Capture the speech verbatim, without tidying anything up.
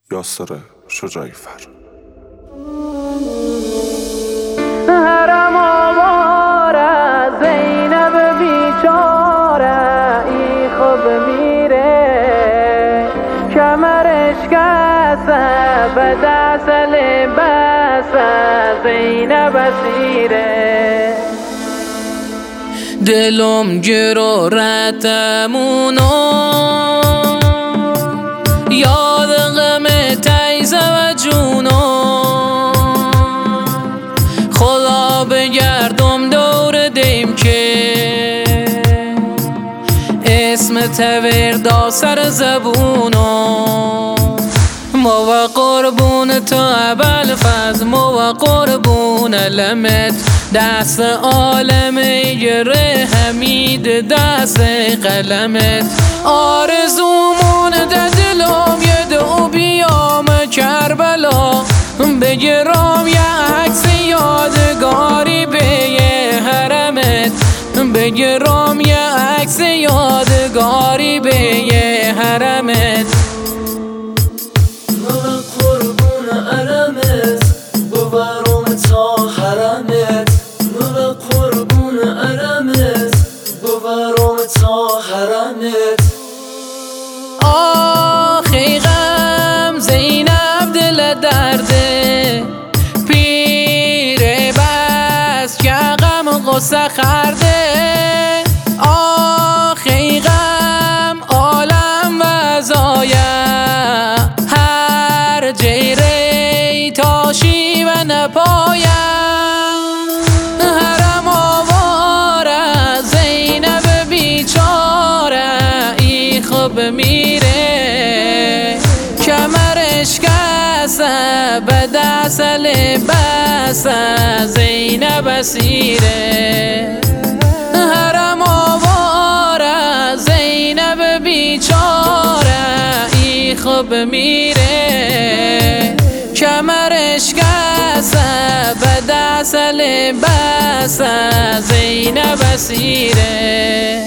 یاسر شجاعی فر. حرم آواره زینب بیچاره ای خوب میره کمرش کسه به دست لباسه زینب اسیره دلم گرو رتمونو یاد غم تیزه و جونو خدا بگردم دور دیم که اسم توردا سر زبونو مو و قربون تو ابل فز مو و قربون لمت دست عالم گره حمید دست قلمت آرزومون ده دلم یه دو بیام کربلا بگرام یه عکس یادگاری به یه حرمت بگرام یه عکس یادگاری به یه حرمت من قربون علمت ببرم تا حرمت من قربون علمت ببرم تا حرمت آخی غم زینب دل درده پیره بس که غم غصه خرده آخی غم عالم وزایه هر جیره تاشی و نپایم حرم آواره زینب بیچاره ای خوب میره کمرش کسه به دست لباسه زینب اسیره حرم آواره زینب بیچاره ای خوب میره کمرش کسه به دست لباسه زینب اسیره